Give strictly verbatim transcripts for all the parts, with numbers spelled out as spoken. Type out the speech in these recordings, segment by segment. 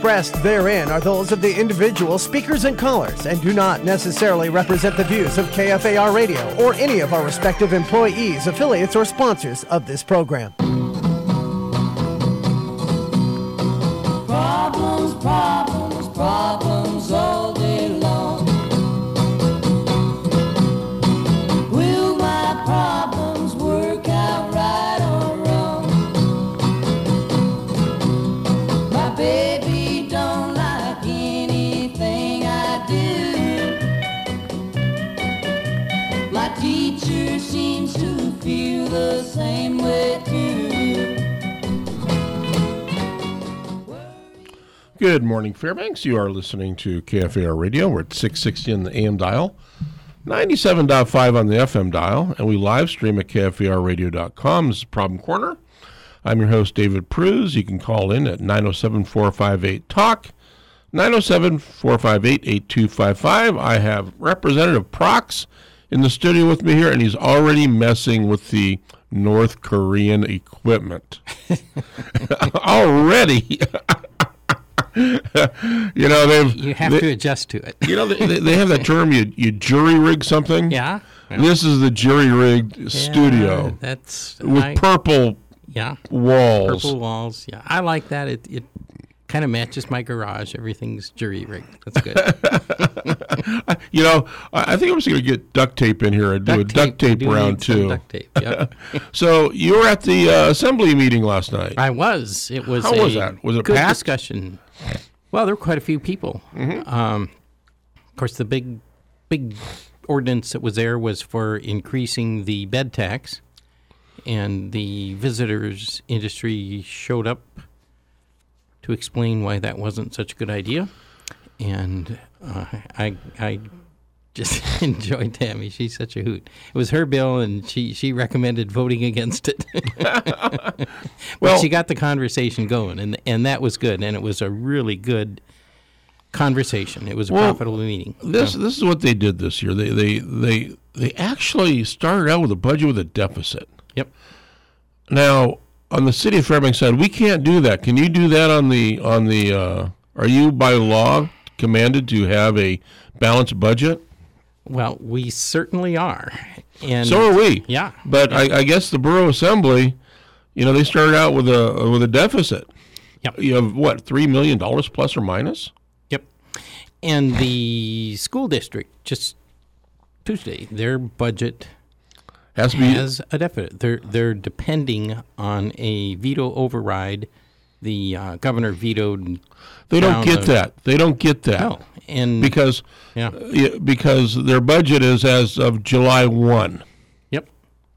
expressed therein are those of the individual speakers and callers and do not necessarily represent the views of K F A R Radio or any of our respective employees, affiliates, or sponsors of this program. Problems, problems, problems all day long. Will my problems work out right or wrong? My baby don't like anything I do. My teacher seems to feel the same way too. Good morning, Fairbanks. You are listening to K F A R Radio. We're at six sixty on the A M dial, ninety-seven point five on the F M dial, and we live stream at K F A R radio dot com. This is Problem Corner. I'm your host, David Pruse. You can call in at nine oh seven, four five eight, talk, nine oh seven, four five eight, eight two five five. I have Representative Prox in the studio with me here, and he's already messing with the North Korean equipment. Already. you know, they've you have they, to adjust to it. you know, they, they have that term, you you jury rig something. Yeah. yeah. This is the jury rigged yeah, studio. That's with I, purple yeah walls. Purple walls. Yeah, I like that. It it kind of matches my garage. Everything's jury rigged. That's good. you know, I think I'm just going to get duct tape in here and do duct a duct tape, tape round too. Duct tape. Yep. So you were at the uh, assembly meeting last night. I was. It was. How a was that? Was it good packed? discussion? Well, there were quite a few people. Mm-hmm. Um, of course, the big, big ordinance that was there was for increasing the bed tax, and the visitors industry showed up to explain why that wasn't such a good idea. And uh, I, I just enjoyed Tammy. She's such a hoot. It was her bill, and she, she recommended voting against it. But well, she got the conversation going, and and that was good. And it was a really good conversation. It was a well, profitable meeting. This so. this is what they did this year. They they they they actually started out with a budget with a deficit. Yep. Now, on the city of Fairbanks side, we can't do that. Can you do that on the on the? Uh, are you by law commanded to have a balanced budget? Well, we certainly are. And so are we. Yeah. But yeah. I, I guess the borough assembly, you know, they started out with a with a deficit. Yep. You have what, three million dollars plus or minus? Yep. And the school district just Tuesday, their budget has to be has a deficit. They're they're depending on a veto override. The uh, governor vetoed. They don't get the, that. They don't get that. No, and because yeah. uh, because their budget is as of July first. Yep.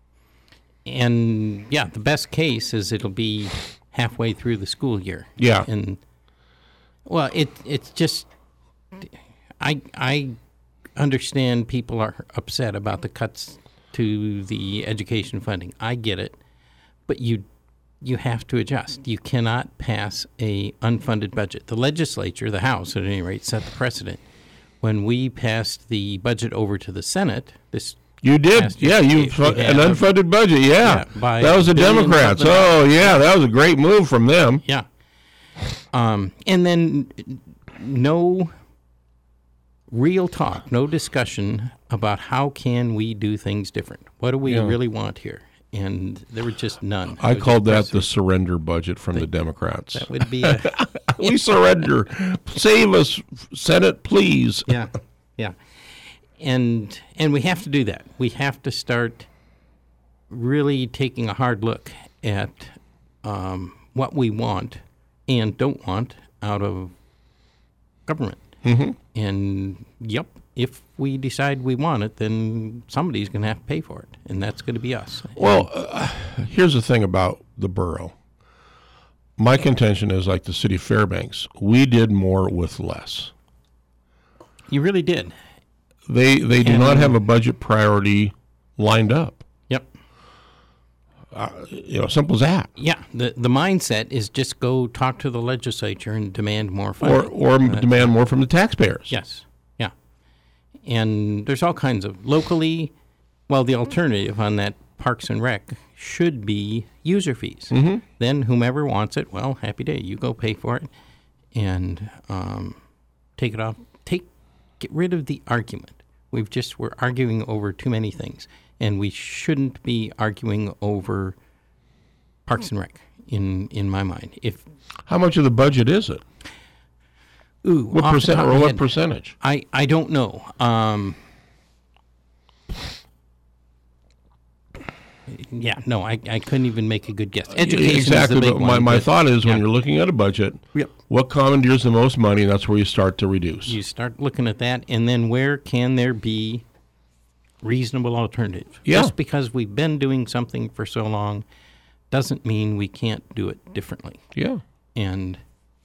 And yeah, the best case is it'll be halfway through the school year. Yeah. And well, it it's just I I understand people are upset about the cuts to the education funding. I get it, but you. You have to adjust. You cannot pass a unfunded budget. The legislature, the House at any rate, set the precedent. When we passed the budget over to the Senate, this you did, yeah, you an unfunded budget, yeah. yeah that was the Democrats. Oh, yeah, that was a great move from them. Yeah, um, and then no real talk, no discussion about how can we do things different. What do we yeah. really want here? And there were just none. I called that the surrender budget from the, the Democrats. That would be a... we surrender. Save us, Senate, please. Yeah, yeah. And and we have to do that. We have to start really taking a hard look at um, what we want and don't want out of government. Mm-hmm. And, yep, if we decide we want it, then somebody's going to have to pay for it, and that's going to be us. Well, uh, here's the thing about the borough. My contention is, like the city of Fairbanks, we did more with less. You really did. They they do and, not have a budget priority lined up. Yep. Uh, you know, simple as that. Yeah. The the mindset is just go talk to the legislature and demand more funding. Or, or uh, demand more from the taxpayers. Yes. Yeah. And there's all kinds of locally, well, the alternative on that Parks and Rec should be user fees. Mm-hmm. Then whomever wants it, well, happy day. You go pay for it. and um, take it off. Take get rid of the argument. We've just we're arguing over too many things, and we shouldn't be arguing over Parks and Rec. In in my mind, if how much of the budget is it? Ooh, what off the percent top of or my what head, percentage? I, I don't know. Um, yeah, no, I, I couldn't even make a good guess. Education exactly. is the big But my, one, my but thought is when yeah. you're looking at a budget, Yep. what commandeers the most money, and that's where you start to reduce. You start looking at that, and then where can there be reasonable alternative? Yeah. Just because we've been doing something for so long doesn't mean we can't do it differently. Yeah. And,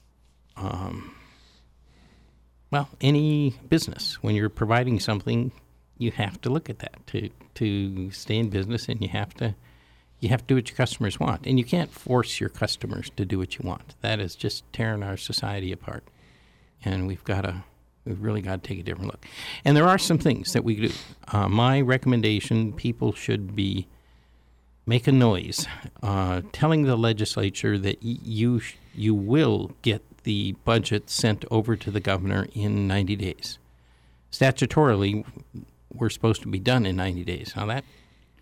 um, well, any business, when you're providing something, you have to look at that to to stay in business, and you have to you have to do what your customers want, and you can't force your customers to do what you want. That is just tearing our society apart, and we've got to we've really got to take a different look. And there are some things that we do. Uh, my recommendation: people should be make a noise, uh, telling the legislature that y- you sh- you will get the budget sent over to the governor in ninety days. Statutorily, we're supposed to be done in ninety days. Now that,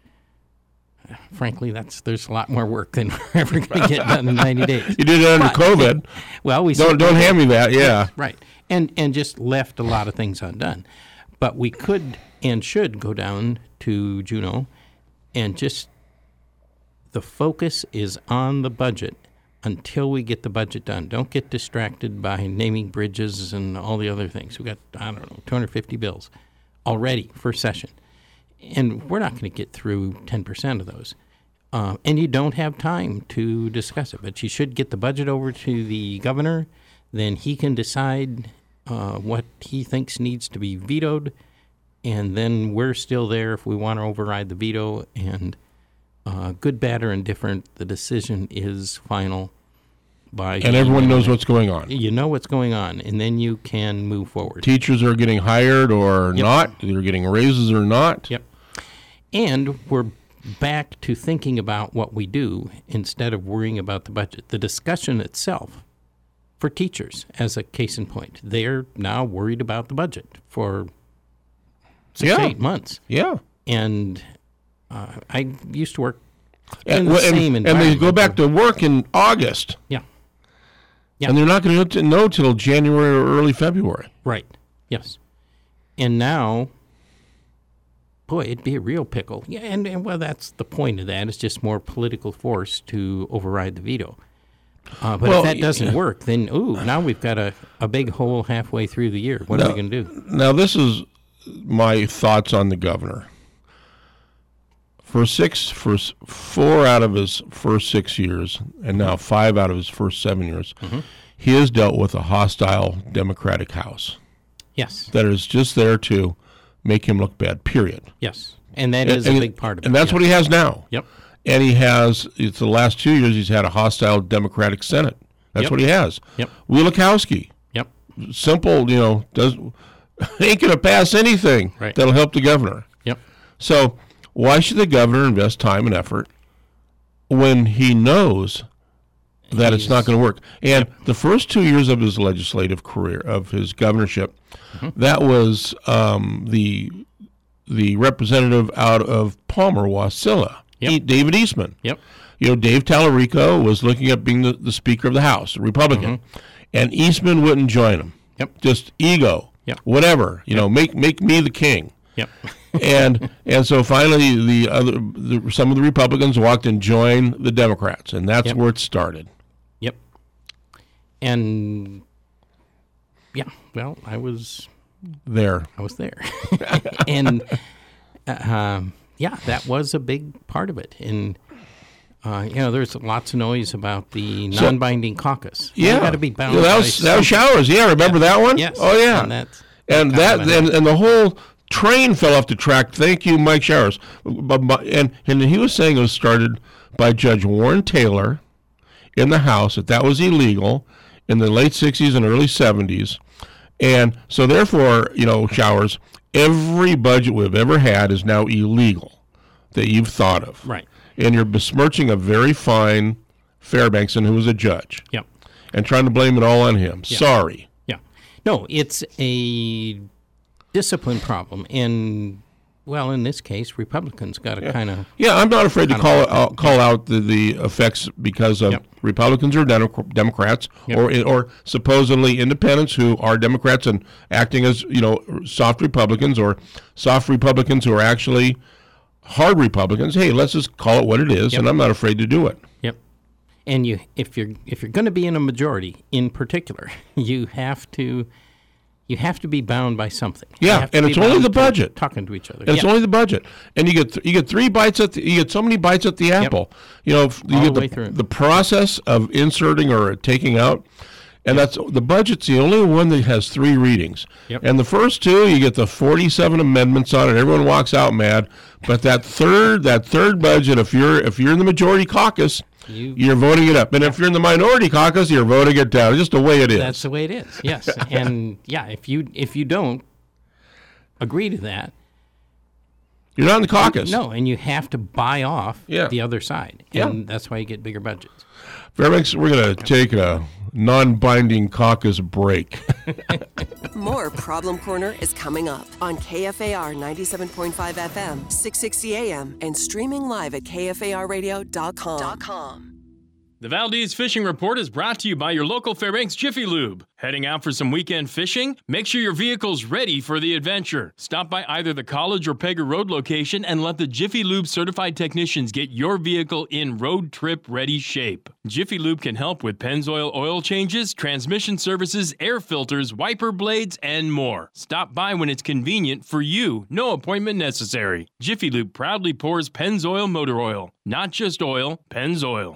uh, frankly, that's there's a lot more work than we're ever going to get done in ninety days. You did it under But- COVID. Well, we Don't don't hand me that. Yeah. Right. And and just left a lot of things undone. But we could and should go down to Juneau and just the focus is on the budget until we get the budget done. Don't get distracted by naming bridges and all the other things. We've got, I don't know, two hundred fifty bills already for session. And we're not going to get through ten percent of those. Uh, and you don't have time to discuss it. But you should get the budget over to the governor. Then he can decide uh, what he thinks needs to be vetoed. And then we're still there if we want to override the veto. And uh, good, bad, or indifferent, the decision is final. By And everyone knows what's going on. You know what's going on, and then you can move forward. Teachers are getting hired or Yep. not. They're getting raises or not. Yep. And we're back to thinking about what we do instead of worrying about the budget. The discussion itself for teachers, as a case in point, they're now worried about the budget for six Yeah. to eight months. Yeah. And uh, I used to work And, in the well, and- same and they environment. go back to work in August. Yeah. Yeah. And they're not going to know till January or early February. Right. Yes. And now, boy, it'd be a real pickle. Yeah, and, and well, that's the point of that. It's just more political force to override the veto. Uh, but Well, if that y- doesn't work, then, ooh, now we've got a, a big hole halfway through the year. What No. are we going to do? Now, this is my thoughts on the governor. For six, for s- four out of his first six years, and now five out of his first seven years, Mm-hmm. he has dealt with a hostile Democratic House Yes. that is just there to make him look bad, period. Yes. And that is and, a big part of it. And that's yes. what he has now. Yep. And he has, it's the last two years, he's had a hostile Democratic Senate. That's Yep. what he has. Yep. Wielikowski, Yep. simple, you know, does ain't going to pass anything Right. that'll help the governor. Yep. So why should the governor invest time and effort when he knows that it's not He's- going to work? And the first two years of his legislative career, of his governorship, Mm-hmm. that was um, the the representative out of Palmer, Wasilla, Yep. E- David Eastman. Yep. You know, Dave Tallarico was looking at being the, the Speaker of the House, a Republican, and Eastman wouldn't join him. Mm-hmm. Yep. Just ego, Yep. whatever. You know, make make me the king. Yep. and and so finally, the other the, some of the Republicans walked and joined the Democrats, and that's Yep. where it started. Yep. And yeah, well, I was There, I was there, and uh, um, yeah, that was a big part of it. And uh, you know, there's lots of noise about the So- non-binding caucus. yeah, got to be bound. Yeah, that by was that was something. Showers. Yeah, remember that one? Yes. Oh yeah, And that's and kind that of a- and, and the whole train fell off the track. Thank you, Mike Showers. But, but- and and he was saying it was started by Judge Warren Taylor in the House, that that was illegal in the late sixties and early seventies. And so therefore, you know, Showers, every budget we've ever had is now illegal that you've thought of. Right. And you're besmirching a very fine Fairbanksson who was a judge. Yep. and trying to blame it all on him. Yeah. Sorry. Yeah. No, it's a discipline problem. And, well, in this case, Republicans got to Yeah. kind of... Yeah, I'm not afraid to Kind call of- out, call out the, the effects because of Yep. Republicans or Demo- Democrats Yep. or or supposedly independents who are Democrats and acting as, you know, soft Republicans, or soft Republicans who are actually hard Republicans. Hey, let's just call it what it is, Yep. and I'm not afraid to do it. Yep. And you, if you're if you're going to be in a majority, in particular, you have to you have to be bound by something. You Yeah, have to and be it's only bound the to budget. talking to each other. And it's Yeah. only the budget, and you get th- you get three bites at the, you get so many bites at the apple. You know, f- you All get the way the, through. the process of inserting or taking out, and that's the budget's the only one that has three readings. Yep. And the first two, you get the forty-seven amendments on it. Everyone walks out mad. But that third that third budget, if you're if you're in the majority caucus, You- you're voting it up, and if you're in the minority caucus, you're voting it down. It's just the way it is. That's the way it is. Yes. And yeah, if you if you don't agree to that, You're not in the caucus. no, and you have to buy off Yeah. the other side, Yeah. and that's why you get bigger budgets. Fairbanks, we're going to take a non-binding caucus break. More Problem Corner is coming up on K F A R ninety-seven point five F M, six sixty A M, and streaming live at K F A R radio dot com. The Valdez Fishing Report is brought to you by your local Fairbanks Jiffy Lube. Heading out for some weekend fishing? Make sure your vehicle's ready for the adventure. Stop by either the College or Pega Road location and let the Jiffy Lube certified technicians get your vehicle in road trip ready shape. Jiffy Lube can help with Pennzoil oil changes, transmission services, air filters, wiper blades, and more. Stop by when it's convenient for you. No appointment necessary. Jiffy Lube proudly pours Pennzoil motor oil. Not just oil, Pennzoil.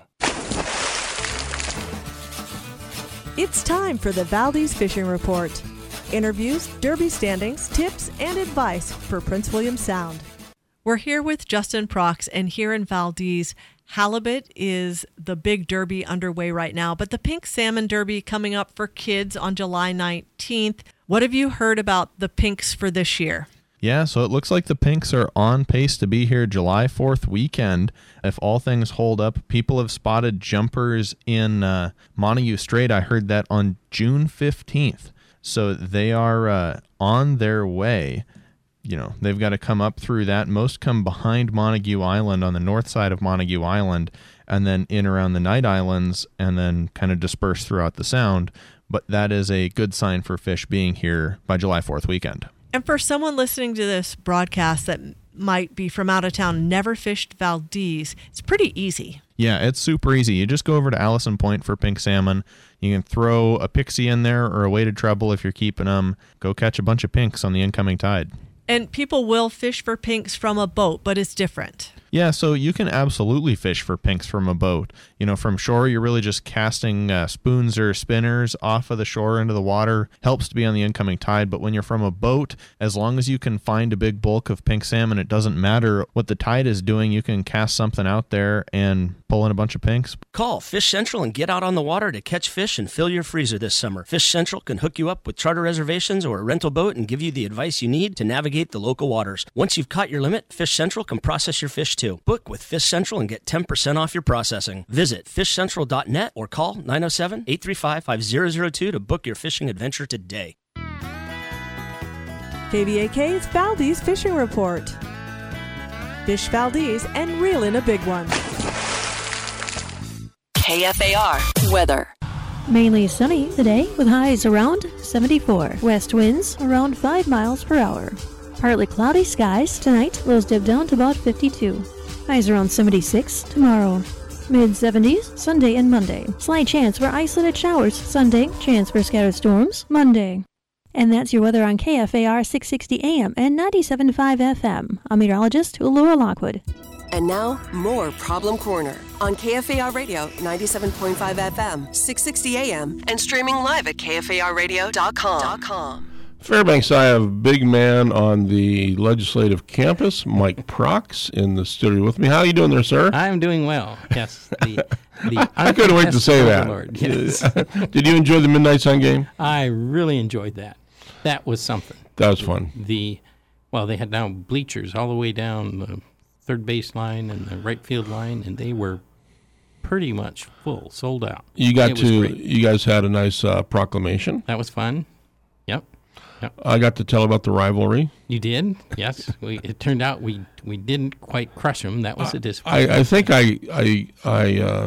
It's time for the Valdez Fishing Report. Interviews, derby standings, tips, and advice for Prince William Sound. We're here with Justin Prox, and here in Valdez, halibut is the big derby underway right now, but the pink salmon derby coming up for kids on July nineteenth. What have you heard about the pinks for this year? Yeah, so it looks like the Pinks are on pace to be here July fourth weekend. If all things hold up, people have spotted jumpers in uh, Montague Strait. I heard that on June fifteenth. So they are uh, on their way. You know, they've got to come up through that. Most come behind Montague Island on the north side of Montague Island and then in around the Night Islands and then kind of disperse throughout the Sound. But that is a good sign for fish being here by July fourth weekend. And for someone listening to this broadcast that might be from out of town, never fished Valdez, it's pretty easy. Yeah, it's super easy. You just go over to Allison Point for pink salmon. You can throw a pixie in there or a weighted treble if you're keeping them. Go catch a bunch of pinks on the incoming tide. And people will fish for pinks from a boat, but it's different. Yeah, so you can absolutely fish for pinks from a boat. You know, from shore, you're really just casting uh, spoons or spinners off of the shore into the water. Helps to be on the incoming tide, but when you're from a boat, as long as you can find a big bulk of pink salmon, it doesn't matter what the tide is doing. You can cast something out there and pull in a bunch of pinks. Call Fish Central and get out on the water to catch fish and fill your freezer this summer. Fish Central can hook you up with charter reservations or a rental boat and give you the advice you need to navigate the local waters. Once you've caught your limit, Fish Central can process your fish too. Book with Fish Central and get ten percent off your processing. Visit fish central dot net or call nine oh seven, eight three five, five oh oh two to book your fishing adventure today. K V A K's Valdez Fishing Report. Fish Valdez and reel in a big one. K F A R weather. Mainly sunny today with highs around seventy-four. West winds around five miles per hour. Partly cloudy skies tonight. Lows dip down to about fifty-two. Highs around seventy-six tomorrow. Mid seventies Sunday and Monday. Slight chance for isolated showers Sunday. Chance for scattered storms Monday. And that's your weather on K F A R six sixty A M and ninety-seven point five F M. I'm meteorologist Laura Lockwood. And now, more Problem Corner on K F A R Radio ninety-seven point five F M, six sixty A M, and streaming live at K F A R radio dot com. Fairbanks, I have big man on the legislative campus, Mike Prox, in the studio with me. How are you doing there, sir? I'm doing well. Yes. The, the I couldn't wait to say that. Lord. Yes. Did you enjoy the Midnight Sun game? I really enjoyed that. That was something. That was fun. The, well, they had now bleachers all the way down the third base line and the right field line, and they were pretty much full, sold out. You got It was to, great. you guys had a nice uh, proclamation. That was fun. Yep. Yep. I got to tell about the rivalry. You did? Yes. We, it turned out we, we didn't quite crush them. That was a disappointment. I, I think I I I uh,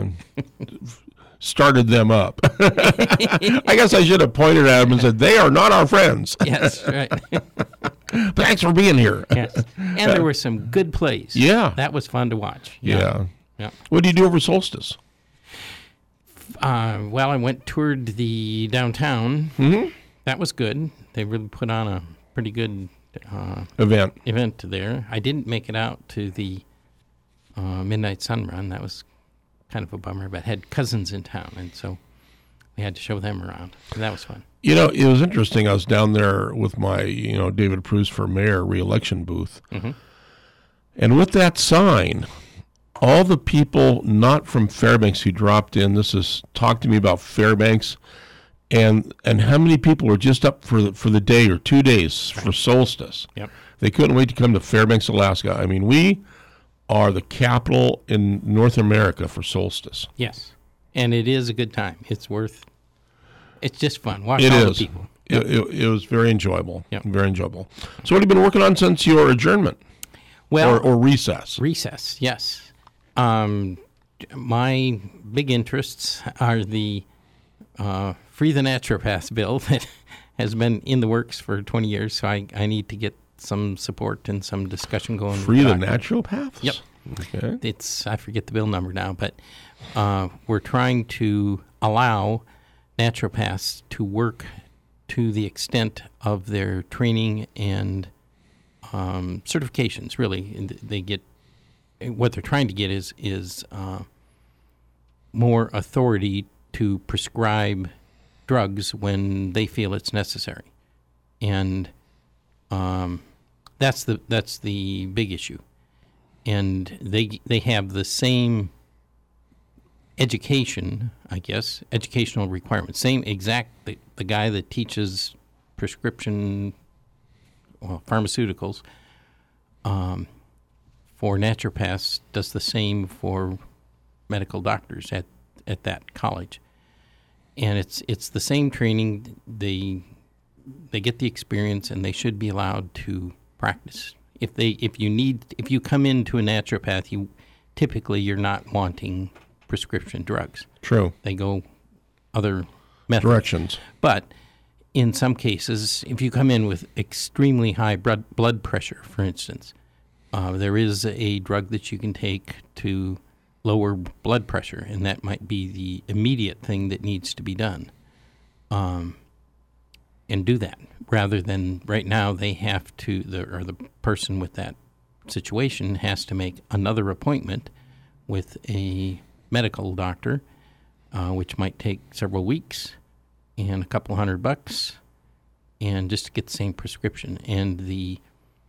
started them up. I guess I should have pointed at them and said, they are not our friends. Yes, right. Thanks for being here. Yes. And there were some good plays. Yeah. That was fun to watch. Yeah. Yeah. What do you do over solstice? Uh, well, I went toured the downtown. Mm-hmm. That was good. They really put on a pretty good uh, Event. event there. I didn't make it out to the uh, Midnight Sun Run. That was kind of a bummer, but had cousins in town, and so we had to show them around. So that was fun. You know, it was interesting. I was down there with my, you know, David Pruse for mayor re-election booth. Mm-hmm. And with that sign, all the people not from Fairbanks who dropped in, this is talk to me about Fairbanks, and and how many people were just up for the, for the day or two days for solstice. Yep. They couldn't wait to come to Fairbanks, Alaska. I mean, we are the capital in North America for solstice. Yes, and it is a good time. It's worth. It's just fun. Watch It all is. the people. It, it, it was very enjoyable. Yep. Very enjoyable. So, what have you been working on since your adjournment? Well, or, or recess? Recess, yes. Um, my big interests are the uh, Free the Naturopaths bill that has been in the works for twenty years, so I, I need to get some support and some discussion going. Free the with doctors. naturopaths? Yep. Okay. It's I forget the bill number now, but uh, we're trying to allow naturopaths to work to the extent of their training and um, certifications. Really, and they get what they're trying to get is is uh, more authority to prescribe drugs when they feel it's necessary, and um, that's the that's the big issue. And they they have the same education, I guess, educational requirements. Same exact, the, the guy that teaches prescription, well, pharmaceuticals um, for naturopaths does the same for medical doctors at, at that college. And it's it's the same training. They they get the experience, and they should be allowed to practice. If they if you need if you come into a naturopath, you typically you're not wanting prescription drugs. True. They go other methods. Directions. But in some cases, if you come in with extremely high blood blood pressure, for instance, uh, there is a drug that you can take to lower blood pressure, and that might be the immediate thing that needs to be done. Um, and do that rather than right now they have to the or the person with that situation has to make another appointment with a medical doctor, uh, which might take several weeks and a couple hundred bucks, and just to get the same prescription. And the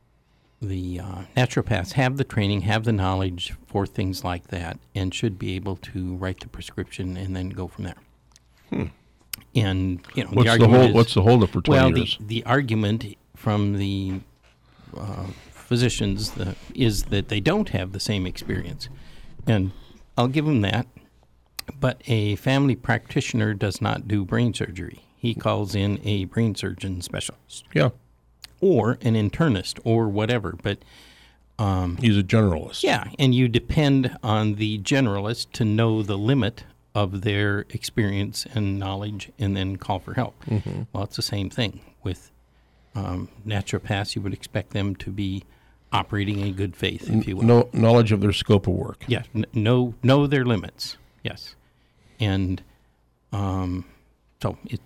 the uh, naturopaths have the training, have the knowledge for things like that, and should be able to write the prescription and then go from there. Hmm. And you know, What's the the argument hold? is, What's the holdup for twenty well, years? the the argument from the uh, physicians the, is that they don't have the same experience, and I'll give them that. But a family practitioner does not do brain surgery. He calls in a brain surgeon specialist. Yeah. Or an internist or whatever. But um, he's a generalist. Yeah, and you depend on the generalist to know the limit of their experience and knowledge and then call for help. Mm-hmm. Well, it's the same thing with um, naturopaths. You would expect them to be operating in good faith, if you will. No knowledge of their scope of work. Yeah, n- know know their limits. Yes, and um, so it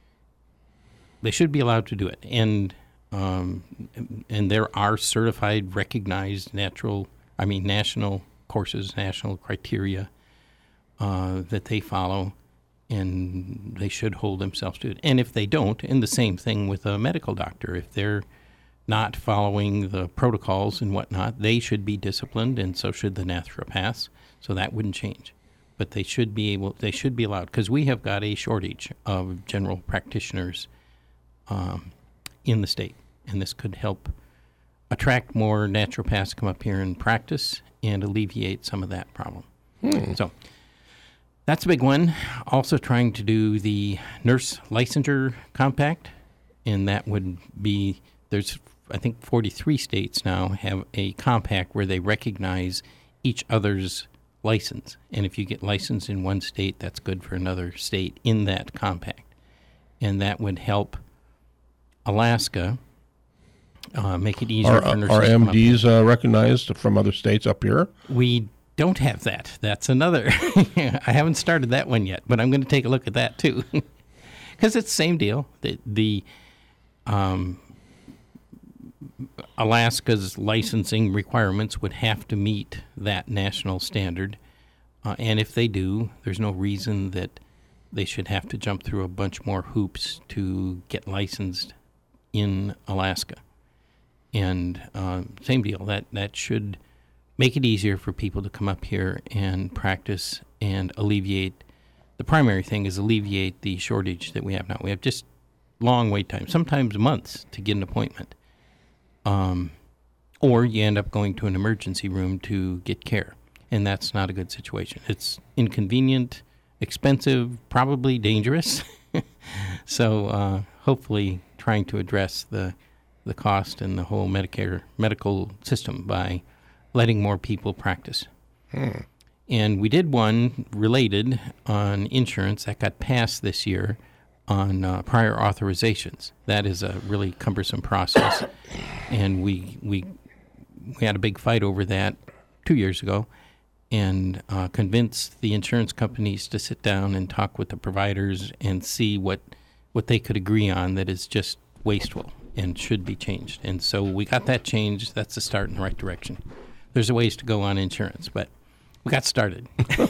they should be allowed to do it. And um, and there are certified, recognized natural, I mean national courses, national criteria uh, that they follow, and they should hold themselves to it. And if they don't, and the same thing with a medical doctor, if they're not following the protocols and whatnot, they should be disciplined, and so should the naturopaths. So that wouldn't change, but they should be able, they should be allowed, because we have got a shortage of general practitioners um, in the state, and this could help attract more naturopaths to come up here and practice and alleviate some of that problem. Hmm. So That's a big one. Also trying to do the nurse licensure compact, and that would be, there's, I think, forty-three states now have a compact where they recognize each other's license. And if you get licensed in one state, that's good for another state in that compact. And that would help Alaska uh, make it easier Are, for nurses are to come M up here. Ds uh, recognized from other states up here? We don't have that. That's another. I haven't started that one yet, but I'm going to take a look at that too, because it's the same deal. The, the um, Alaska's licensing requirements would have to meet that national standard, uh, and if they do, there's no reason that they should have to jump through a bunch more hoops to get licensed in Alaska. And uh, same deal. That that should make it easier for people to come up here and practice and alleviate. The primary thing is alleviate the shortage that we have now. We have just long wait times, sometimes months to get an appointment. Um, or you end up going to an emergency room to get care, and that's not a good situation. It's inconvenient, expensive, probably dangerous. So uh, hopefully trying to address the the cost and the whole Medicare medical system by letting more people practice. Hmm. And we did one related on insurance that got passed this year on uh, prior authorizations. That is a really cumbersome process, and we we we had a big fight over that two years ago, and uh, convinced the insurance companies to sit down and talk with the providers and see what what they could agree on that is just wasteful and should be changed. And so we got that changed. That's a start in the right direction. There's a ways to go on insurance, but we got started.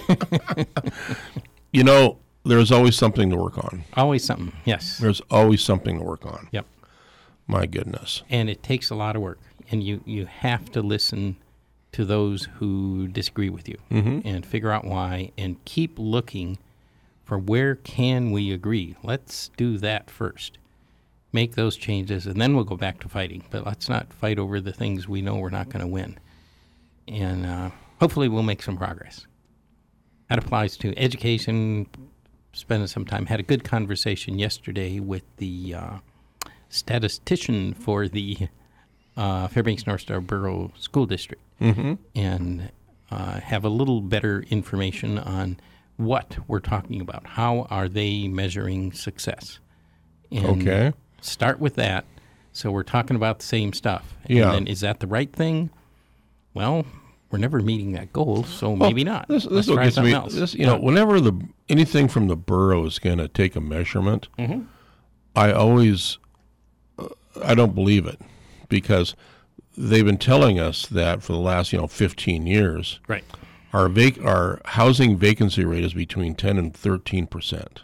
You know, there's always something to work on. Always something, yes. There's always something to work on. Yep. My goodness. And it takes a lot of work. And you, you have to listen to those who disagree with you Mhm. and figure out why and keep looking for where can we agree. Let's do that first. Make those changes, and then we'll go back to fighting. But let's not fight over the things we know we're not going to win. And uh, hopefully we'll make some progress. That applies to education. Spending some time. Had a good conversation yesterday with the uh, statistician for the uh, Fairbanks North Star Borough School District, Mhm. and uh, have a little better information on what we're talking about. How are they measuring success? And Okay. start with that. So we're talking about the same stuff. Yeah. And then is that the right thing? Well, we're never meeting that goal, so Well, maybe not. This, Let's this what try gets something me. else. This, you know, whenever the anything from the borough is going to take a measurement, Mhm. I always, uh, I don't believe it, because they've been telling us that for the last, you know, fifteen years. Right. Our vac- our housing vacancy rate is between ten and thirteen percent.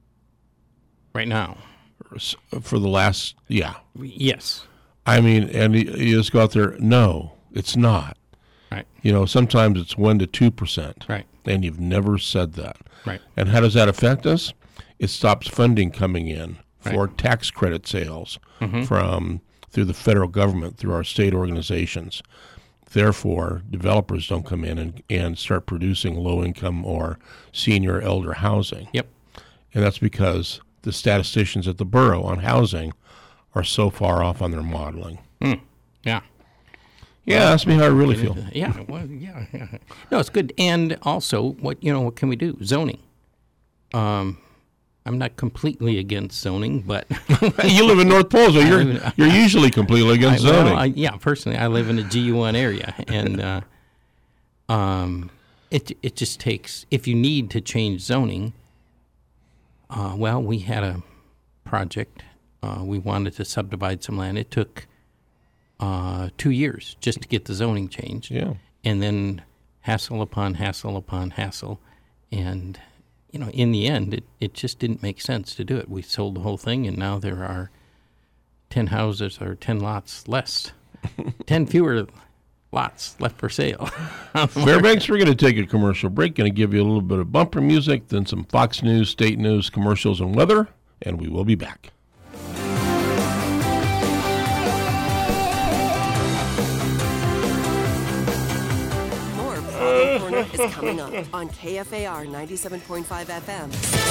Right now. For the last, yeah. Yes. I mean, and you, you just go out there. No, it's not. Right. You know, sometimes it's one to two percent. Right. And you've never said that. Right. And how does that affect us? It stops funding coming in for Right. tax credit sales Mhm. from through the federal government, through our state organizations. Therefore, developers don't come in and, and start producing low income or senior elder housing. Yep. And that's because the statisticians at the borough on housing are so far off on their modeling. Mm. Yeah. Yeah, Well, ask me how I really get feel. into that. Yeah, well, yeah, yeah. No, it's good. And also, what you know, what can we do? Zoning. Um, I'm not completely against zoning, but You live in North Pole, so I you're live in- you're usually completely against I- well, zoning. I, yeah, personally, I live in a G U one area, and uh, um, it it just takes if you need to change zoning. Uh, well, we had a project. Uh, we wanted to subdivide some land. It took uh, two years just to get the zoning changed. Yeah. And then hassle upon hassle upon hassle. And, you know, in the end, it, it just didn't make sense to do it. We sold the whole thing, and now there are ten houses or ten lots less, ten fewer lots left for sale. Fairbanks, we're going to take a commercial break. Going to give you a little bit of bumper music, then some Fox News, state news, commercials, and weather, and we will be back. More Problem Corner is coming up on K F A R ninety-seven point five F M.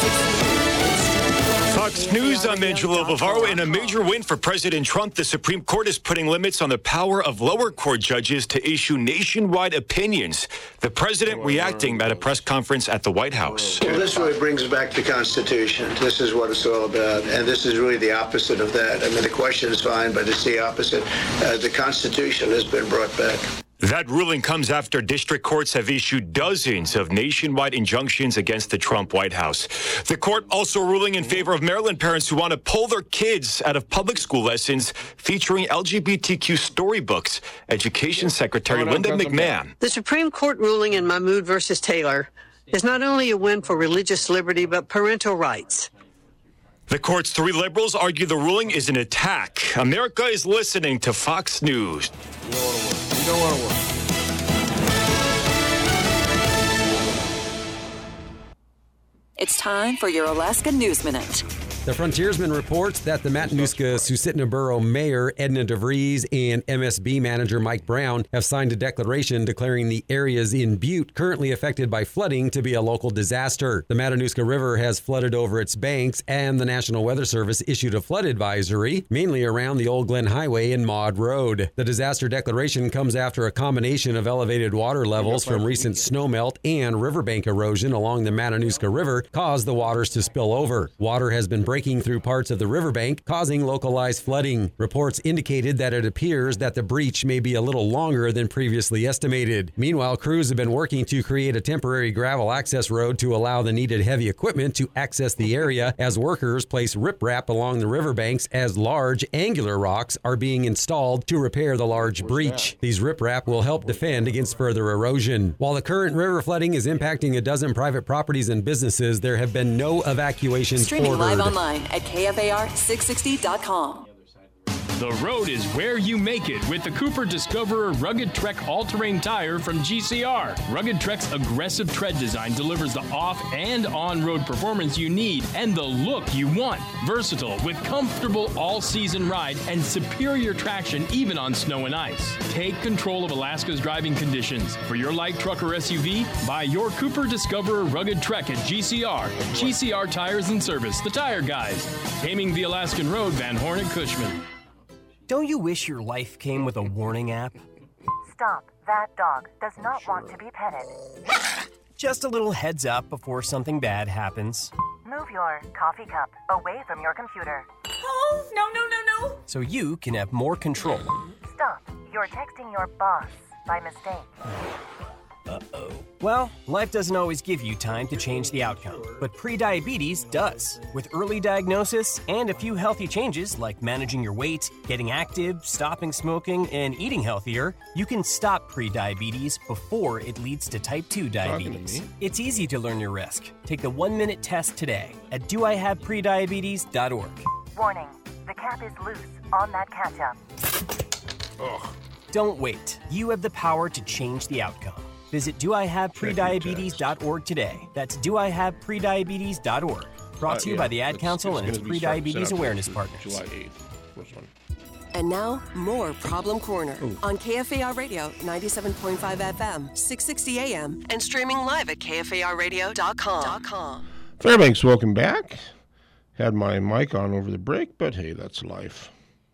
Fox News, I'm Angelo Bavaro. In a major win for President Trump, the Supreme Court is putting limits on the power of lower court judges to issue nationwide opinions. The president reacting at a press conference at the White House. Well, this really brings back the Constitution. This is what it's all about. And this is really the opposite of that. I mean, the question is fine, but it's the opposite. Uh, the Constitution has been brought back. That ruling comes after district courts have issued dozens of nationwide injunctions against the Trump White House. The court also ruling in favor of Maryland parents who want to pull their kids out of public school lessons featuring L G B T Q storybooks. Education Secretary Linda McMahon. The Supreme Court ruling in Mahmoud versus Taylor is not only a win for religious liberty, but parental rights. The court's three liberals argue the ruling is an attack. America is listening to Fox News. You don't want to work. It's time for your Alaska News Minute. The Frontiersman reports that the Matanuska-Susitna Borough Mayor Edna DeVries and M S B Manager Mike Brown have signed a declaration declaring the areas in Butte currently affected by flooding to be a local disaster. The Matanuska River has flooded over its banks, and the National Weather Service issued a flood advisory, mainly around the Old Glen Highway and Maud Road. The disaster declaration comes after a combination of elevated water levels from recent snowmelt and riverbank erosion along the Matanuska River caused the waters to spill over. Water has been breaking breaking through parts of the riverbank, causing localized flooding. Reports indicated that it appears that the breach may be a little longer than previously estimated. Meanwhile, crews have been working to create a temporary gravel access road to allow the needed heavy equipment to access the area as workers place riprap along the riverbanks as large angular rocks are being installed to repair the large breach. These riprap will help defend against further erosion. While the current river flooding is impacting a dozen private properties and businesses, there have been no evacuations Streaming ordered. live online at K F A R six sixty dot com. The road is where you make it with the Cooper Discoverer Rugged Trek all-terrain tire from G C R. Rugged Trek's aggressive tread design delivers the off and on-road performance you need and the look you want. Versatile with comfortable all-season ride and superior traction even on snow and ice. Take control of Alaska's driving conditions. For your light truck or S U V, buy your Cooper Discoverer Rugged Trek at G C R. G C R Tires and Service, the tire guys. Taming the Alaskan Road, Van Horn and Cushman. Don't you wish your life came with a warning app? Stop. That dog does not want to be petted. Just a little heads up before something bad happens. Move your coffee cup away from your computer. Oh, no, no, no, no. So you can have more control. Stop. You're texting your boss by mistake. Uh-oh. Well, life doesn't always give you time to change the outcome, but prediabetes does. With early diagnosis and a few healthy changes like managing your weight, getting active, stopping smoking, and eating healthier, you can stop prediabetes before it leads to type two diabetes. It's easy to learn your risk. Take the one-minute test today at do I have prediabetes dot org. Warning, the cap is loose on that catch-up. Ugh. Don't wait. You have the power to change the outcome. Visit do I have prediabetes dot org today. That's do I have prediabetes dot org. Brought Uh, to you yeah, by the Ad it's- Council it's and its gonna be start- Prediabetes set up Awareness for Partners. July eighth. First one. And now, more Problem Corner on K F A R Radio, ninety-seven point five F M, six sixty A M, and streaming live at K F A R radio dot com. Fairbanks, welcome back. Had my mic on over the break, but hey, that's life.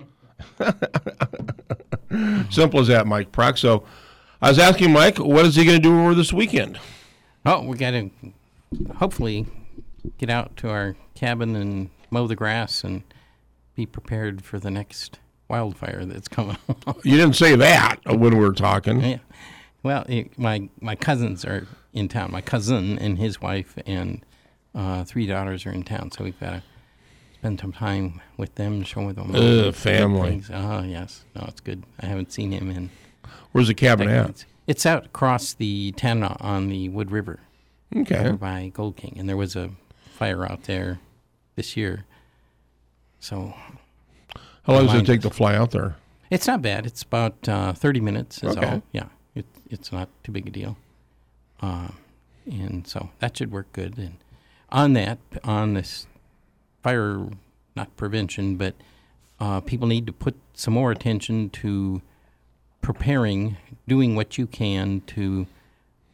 Simple as that, Mike Prock. So I was asking Mike, what is he going to do over this weekend? Oh, we got to hopefully get out to our cabin and mow the grass and be prepared for the next wildfire that's coming along. You didn't say that when we were talking. Yeah. Well, it, my my cousins are in town. My cousin and his wife and uh, three daughters are in town, so we've got to spend some time with them, show them. Uh, family. Oh, yes. No, it's good. I haven't seen him in. Where's the cabin decades. At? It's out across the Tanana on the Wood River. Okay. Over by Gold King. And there was a fire out there this year. So. How long does it take to fly out there? It's not bad. It's about uh, thirty minutes is okay. all. Yeah. It, it's not too big a deal. Uh, and so that should work good. And on that, on this fire, not prevention, but uh, people need to put some more attention to preparing, doing what you can to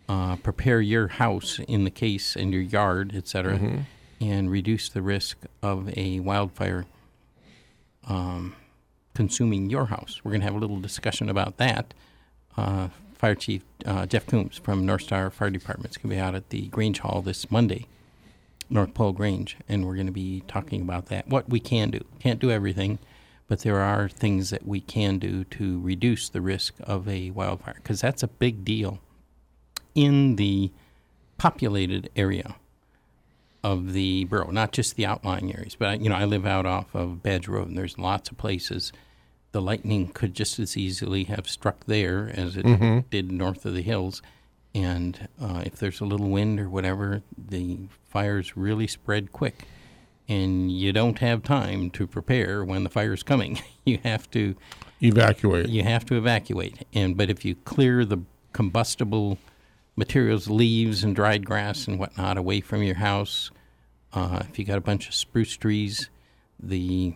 uh, prepare your house in the case and your yard, et cetera, Mhm. and reduce the risk of a wildfire um, consuming your house. We're going to have a little discussion about that. Uh, Fire Chief uh, Jeff Coombs from North Star Fire Department is going to be out at the Grange Hall this Monday, North Pole Grange, and we're going to be talking about that, what we can do. Can't do everything, but there are things that we can do to reduce the risk of a wildfire, because that's a big deal in the populated area of the borough, not just the outlying areas. But, you know, I live out off of Badge Road, and there's lots of places the lightning could just as easily have struck there as it Mhm. did north of the hills. And uh, if there's a little wind or whatever, the fires really spread quick. And you don't have time to prepare when the fire's coming. You have to evacuate. You have to evacuate. And but if you clear the combustible materials, leaves and dried grass and whatnot away from your house, uh, if you got a bunch of spruce trees, the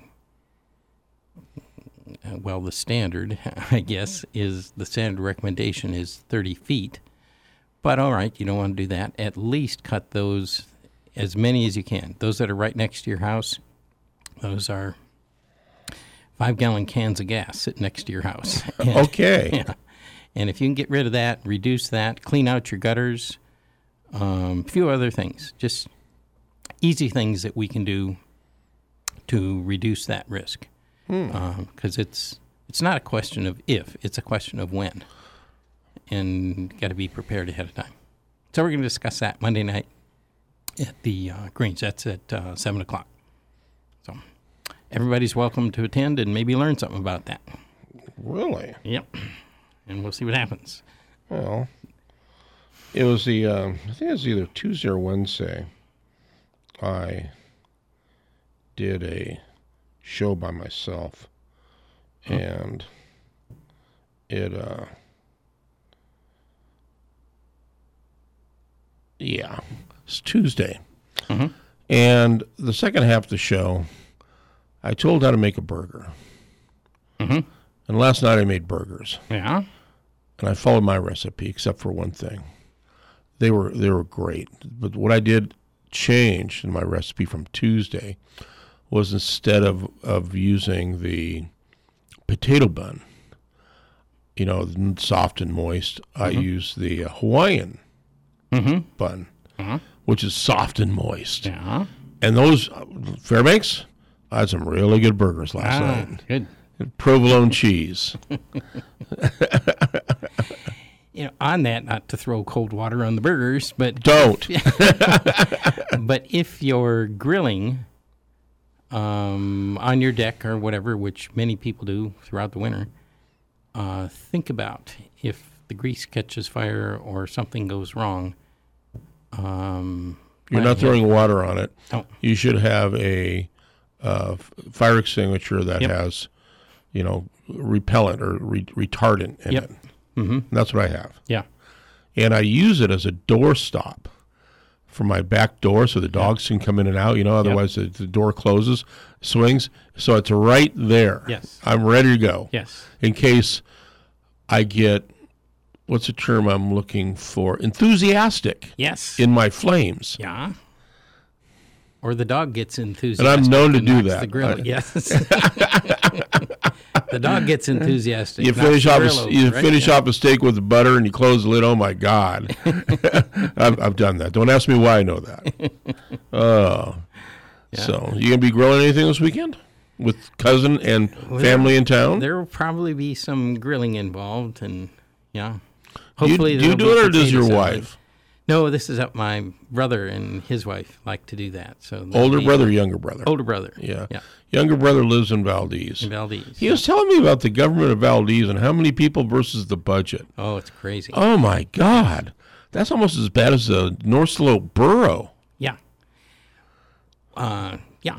uh, well, the standard, I guess, is the standard recommendation is thirty feet. But all right, you don't want to do that. At least cut those as many as you can. Those that are right next to your house, those are five-gallon cans of gas sitting next to your house. And, Okay. Yeah. And if you can get rid of that, reduce that, clean out your gutters, um, a few other things, just easy things that we can do to reduce that risk. Hmm. Because it's it's not a question of if, it's a question of when. And got to be prepared ahead of time. So we're going to discuss that Monday night at the uh, Grange. That's at uh, seven o'clock. So everybody's welcome to attend and maybe learn something about that. Really? Yep. And we'll see what happens. Well, it was the, um, I think it was either Tuesday or Wednesday, I did a show by myself, Huh. and it, uh, yeah, it's Tuesday. Mm-hmm. And the second half of the show, I told how to make a burger. Mm-hmm. And last night I made burgers. Yeah. And I followed my recipe, except for one thing. They were they were great. But what I did change in my recipe from Tuesday was instead of, of using the potato bun, you know, soft and moist, I Mhm. used the uh, Hawaiian Mhm. bun, Uh-huh. which is soft and moist. Yeah. And those, uh, Fairbanks, I had some really good burgers last Ah, night. good. Provolone cheese. You know, on that, not to throw cold water on the burgers, but Don't. But if you're grilling um, on your deck or whatever, which many people do throughout the winter, uh, think about if the grease catches fire or something goes wrong. Um, You're plan not ahead. throwing water on it. No. You should have a uh, f- fire extinguisher that Yep. has, you know, repellent or re- retardant in Yep. it. Mm-hmm. And that's what I have. Yeah. And I use it as a door stop for my back door so the dogs can come in and out. You know, otherwise the, the door closes, swings. So it's right there. Yes. I'm ready to go. Yes. In case I get, what's the term I'm looking for? Enthusiastic. Yes. In my flames. Yeah. Or the dog gets enthusiastic. And I'm known to and do knocks that. The grill. I- Yes. The dog gets enthusiastic. You knocks finish the off grill a, over, you right? finish Yeah. off a steak with butter and you close the lid. Oh my God, I've, I've done that. Don't ask me why I know that. Oh, so you gonna be grilling anything this weekend with cousin and Well, family in town? There will probably be some grilling involved, and yeah. Do you- Hopefully, do you there'll do be it or does potato your salad. wife? No, this is up my brother and his wife like to do that. So there'll Older be- brother, younger brother. Older brother. Yeah. Yeah. Younger brother lives in Valdez. In Valdez. He was telling me about the government of Valdez and how many people versus the budget. Oh, it's crazy. Oh my God, that's almost as bad as the North Slope borough. Yeah. Uh, yeah.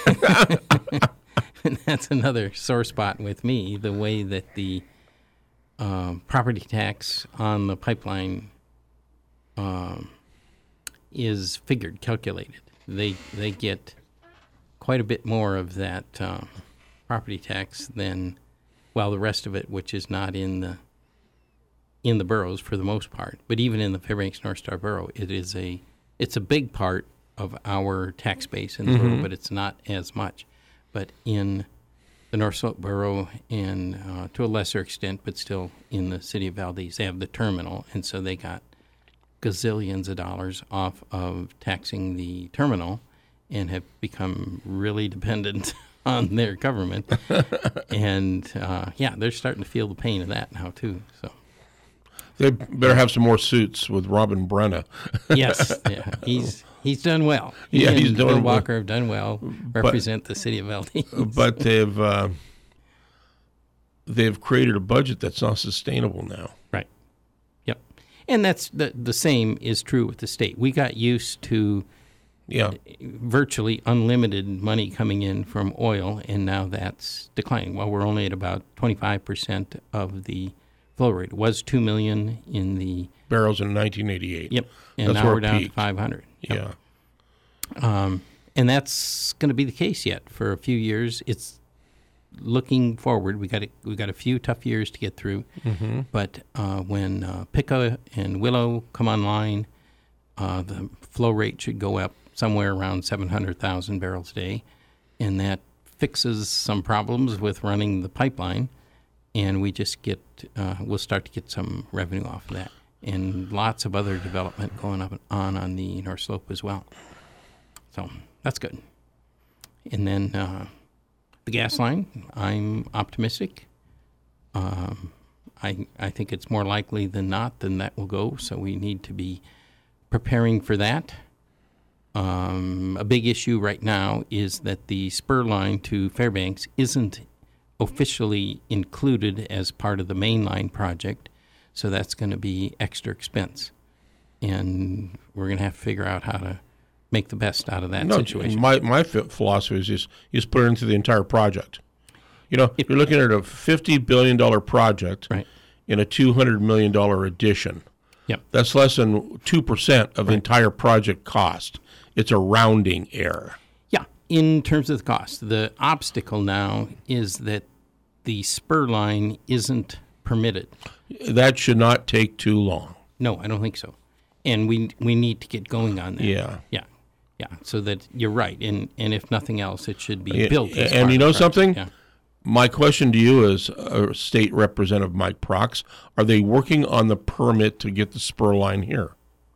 And that's another sore spot with me, the way that the um, property tax on the pipeline um, is figured, calculated. They they get quite a bit more of that uh, property tax than, well, the rest of it, which is not in the in the boroughs for the most part. But even in the Fairbanks North Star borough, it is a it's a big part of our tax base in the Mm-hmm. borough, but it's not as much. But in the North Slope borough, and uh, to a lesser extent, but still in the city of Valdez, they have the terminal, and so they got gazillions of dollars off of taxing the terminal, and have become really dependent on their government. and uh, yeah, they're starting to feel the pain of that now too. So they better have some more suits with Robin Brenna. yes, yeah, he's he's done well. He yeah, and he's doing Bill well. Walker have done well. Represent but, the city of Valdez. But they've uh, they've created a budget that's not sustainable now. Right. Yep. And that's the the same is true with the state. We got used to yeah virtually unlimited money coming in from oil, and now that's declining. Well, we're only at about twenty-five percent of the flow rate. It was two million in the barrels in nineteen eighty-eight. Yep. And that's now we're it down peaked. to five hundred. Yep. Yeah. Um, and that's going to be the case yet for a few years. It's looking forward. We got a, we got a few tough years to get through, mm-hmm. but uh, when uh, Pica and Willow come online, uh, the flow rate should go up somewhere around seven hundred thousand barrels a day, and that fixes some problems with running the pipeline, and we just get uh, we'll start to get some revenue off of that, and lots of other development going up on on the North Slope as well. So that's good. And then uh, the gas line, I'm optimistic. Um, I I think it's more likely than not than that will go, so we need to be preparing for that. Um, a big issue right now is that the spur line to Fairbanks isn't officially included as part of the main line project, so that's going to be extra expense. And we're going to have to figure out how to make the best out of that no, situation. My my philosophy is just, you just put it into the entire project. You know, if you're looking at a fifty billion dollars project right. in a two hundred million dollars addition. Yep. That's less than two percent of right. the entire project cost. It's a rounding error. Yeah, in terms of the cost. The obstacle now is that the spur line isn't permitted. That should not take too long. No, I don't think so. And we we need to get going on that. Yeah. Yeah. Yeah. So that you're right. And and if nothing else, it should be Yeah, built. As and part you of know the project. something? Yeah. My question to you is, uh, State Representative Mike Prox, are they working on the permit to get the spur line here?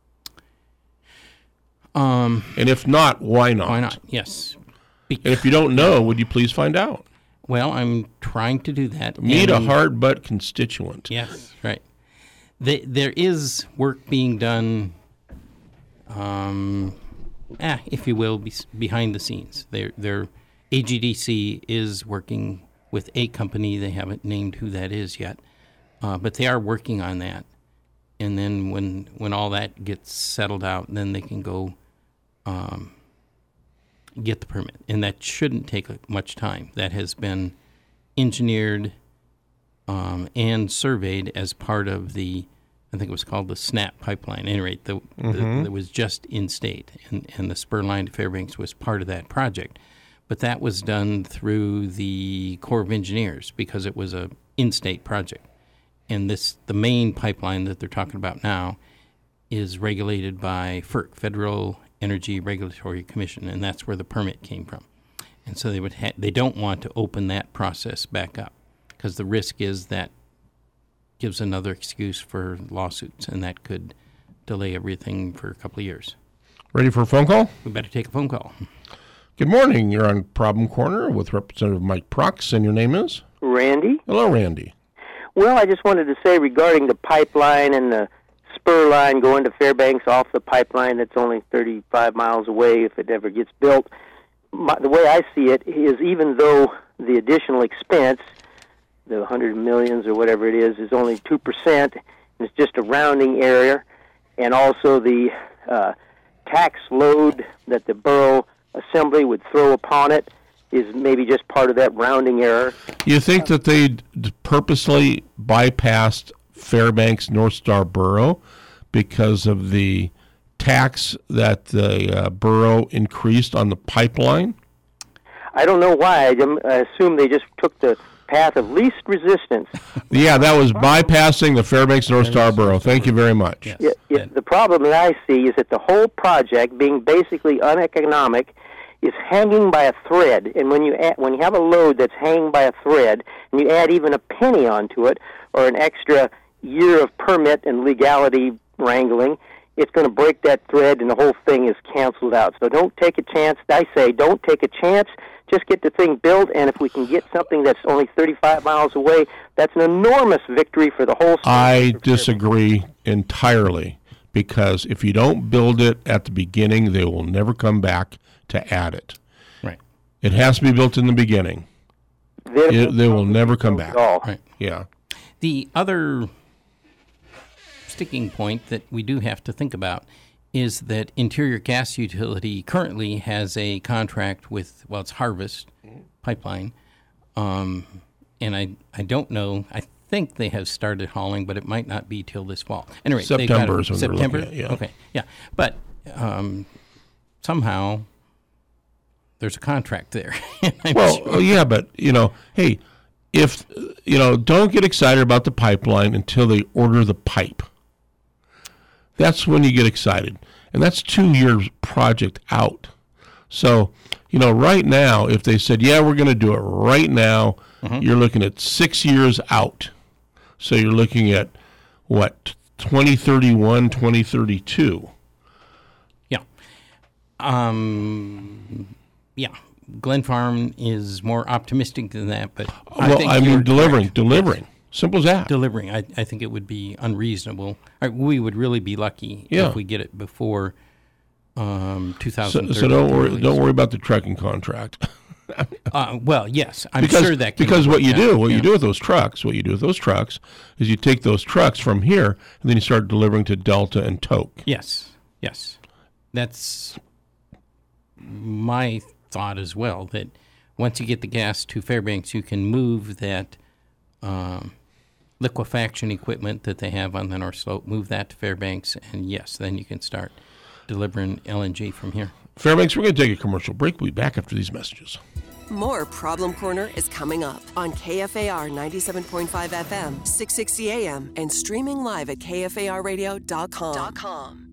Um, and if not, why not? Why not? Yes. Be- and if you don't know, would you please find out? Well, I'm trying to do that. Meet and, a hard butt constituent. Yes, right. The, there is work being done, um, eh, if you will, be, behind the scenes. They're, they're, A G D C is working with a company. They haven't named who that is yet, uh, but they are working on that. And then when when all that gets settled out, then they can go um, get the permit. And that shouldn't take much time. That has been engineered um, and surveyed as part of the, I think it was called the SNAP pipeline. At any rate, the, Mm-hmm. the, that was just in state, and, and the spur line to Fairbanks was part of that project. But that was done through the Corps of Engineers because it was a in-state project. And this, the main pipeline that they're talking about now, is regulated by F E R C, Federal Energy Regulatory Commission, and that's where the permit came from. And so they would ha- they don't want to open that process back up because the risk is that gives another excuse for lawsuits, and that could delay everything for a couple of years. Ready for a phone call? We better take a phone call. Good morning. You're on Problem Corner with Representative Mike Prox, and your name is? Randy. Hello, Randy. Well, I just wanted to say regarding the pipeline and the spur line going to Fairbanks off the pipeline that's only thirty-five miles away if it ever gets built. My, the way I see it is even though the additional expense, the hundred millions or whatever it is, is only two percent, and it's just a rounding error, and also the uh, tax load that the borough assembly would throw upon it is maybe just part of that rounding error. You think that they d- purposely bypassed Fairbanks North Star Borough because of the tax that the uh, borough increased on the pipeline? I don't know why. I, I assume they just took the path of least resistance. Yeah, that was bypassing the Fairbanks North Star Borough. Thank you very much. Yeah, yeah, the problem that I see is that the whole project, being basically uneconomic, is hanging by a thread. And when you add, when you have a load that's hanging by a thread, and you add even a penny onto it, or an extra year of permit and legality wrangling, it's going to break that thread, and the whole thing is canceled out. So don't take a chance. I say don't take a chance. Just get the thing built, and if we can get something that's only thirty-five miles away, that's an enormous victory for the whole state. I disagree entirely, because if you don't build it at the beginning, they will never come back to add it. Right. It has to be built in the beginning. They, it, they will never come back. Right. Yeah. The other sticking point that we do have to think about is that Interior Gas Utility currently has a contract with, well, it's Harvest Pipeline, um, and I I don't know, I think they have started hauling, but it might not be till this fall. Anyway, September is when they're September? looking at, yeah. Okay, yeah. But um, somehow there's a contract there. Well, sure. yeah, but, you know, hey, if, you know, don't get excited about the pipeline until they order the pipe. That's when you get excited. And that's two years project out. So, you know, right now, if they said, yeah, we're going to do it right now, mm-hmm. you're looking at six years out. So you're looking at, what, twenty thirty-one, twenty thirty-two. Yeah. Um, yeah. Glen Farm is more optimistic than that, but I well, think I mean, you're delivering, correct. delivering. Simple as that. Delivering. I, I think it would be unreasonable. I, we would really be lucky Yeah. if we get it before um, two thousand thirty. So, so don't worry. Don't worry about the trucking contract. uh, well, yes, I'm because, sure that can because be what you worked do, out, what yeah. you do with those trucks, what you do with those trucks is you take those trucks from here and then you start delivering to Delta and Toke. Yes, yes, that's my thought as well. That once you get the gas to Fairbanks, you can move that um, liquefaction equipment that they have on the North Slope, move that to Fairbanks, and yes, then you can start delivering L N G from here. Fairbanks, we're going to take a commercial break. We'll be back after these messages. More Problem Corner is coming up on K F A R ninety-seven point five F M, six sixty A M, and streaming live at K F A R radio dot com.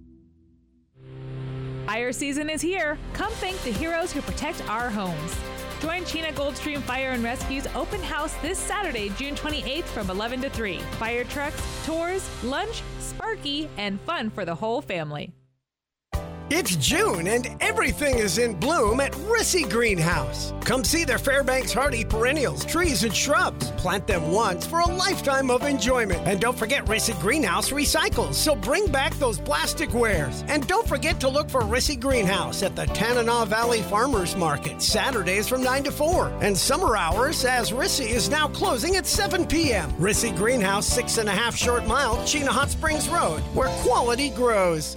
Fire season is here. Come thank the heroes who protect our homes. Join Chena Goldstream Fire and Rescue's open house this Saturday, June twenty-eighth from eleven to three. Fire trucks, tours, lunch, Sparky, and fun for the whole family. It's June and everything is in bloom at Rissy Greenhouse. Come see their Fairbanks hardy perennials, trees, and shrubs. Plant them once for a lifetime of enjoyment. And don't forget Rissy Greenhouse recycles, so bring back those plastic wares. And don't forget to look for Rissy Greenhouse at the Tanana Valley Farmers Market, Saturdays from nine to four. And summer hours, as Rissy is now closing at seven p.m. Rissy Greenhouse, six and a half short mile, Chena Hot Springs Road, where quality grows.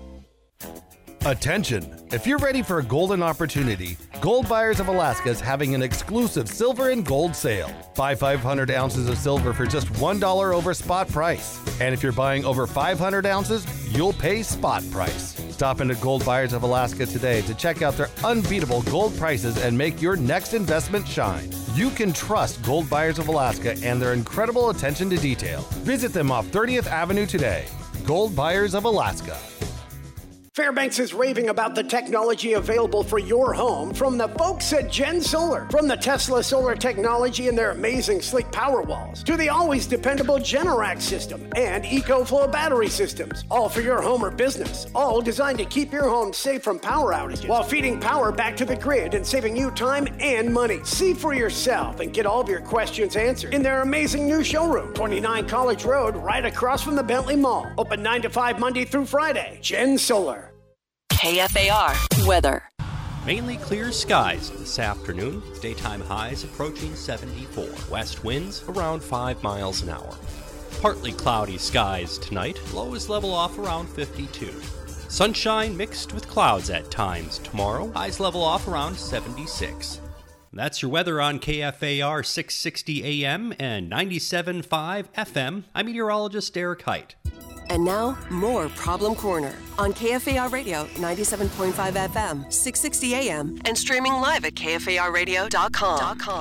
Attention! If you're ready for a golden opportunity, Gold Buyers of Alaska is having an exclusive silver and gold sale. Buy five hundred ounces of silver for just one dollar over spot price. And if you're buying over five hundred ounces, you'll pay spot price. Stop into Gold Buyers of Alaska today to check out their unbeatable gold prices and make your next investment shine. You can trust Gold Buyers of Alaska and their incredible attention to detail. Visit them off thirtieth Avenue today. Gold Buyers of Alaska. Fairbanks is raving about the technology available for your home from the folks at Gen Solar. From the Tesla solar technology and their amazing sleek power walls to the always dependable Generac system and EcoFlow battery systems. All for your home or business. All designed to keep your home safe from power outages while feeding power back to the grid and saving you time and money. See for yourself and get all of your questions answered in their amazing new showroom, twenty-nine College Road, right across from the Bentley Mall. Open nine to five Monday through Friday. Gen Solar. K F A R weather. Mainly clear skies this afternoon. Daytime highs approaching seventy-four. West winds around five miles an hour. Partly cloudy skies tonight. Lows level off around fifty-two. Sunshine mixed with clouds at times tomorrow. Highs level off around seventy-six. That's your weather on K F A R six sixty A M and ninety-seven point five F M. I'm meteorologist Eric Height. And now, more Problem Corner on K F A R Radio ninety-seven point five F M, six sixty A M, and streaming live at K F A R radio dot com.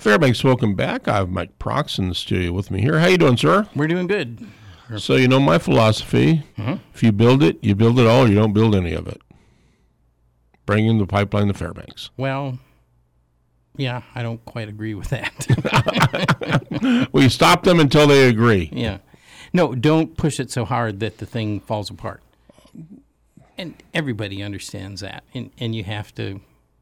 Fairbanks, welcome back. I have Mike Prox in the studio with me here. How you doing, sir? We're doing good. So you know my philosophy. Mm-hmm. If you build it, you build it all, you don't build any of it. Bring in the pipeline to Fairbanks. Well, yeah, I don't quite agree with that. We stop them until they agree. Yeah. No, don't push it so hard that the thing falls apart. And everybody understands that. And, and you have to